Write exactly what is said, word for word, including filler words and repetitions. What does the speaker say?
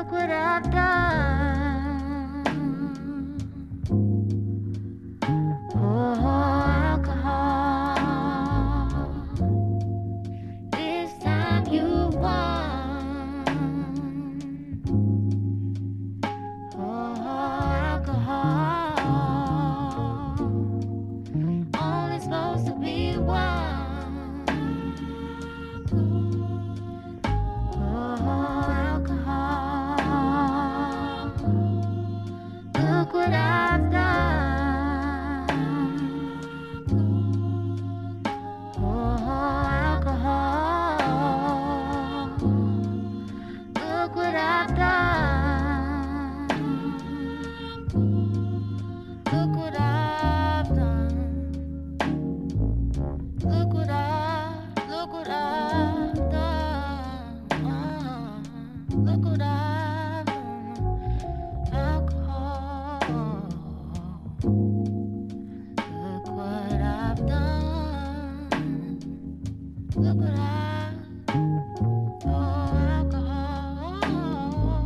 Look what I've done. Oh, alcohol. This time you won. Oh, alcohol. Only supposed to be one. Look what I've done. Oh, alcohol. Look what I've done.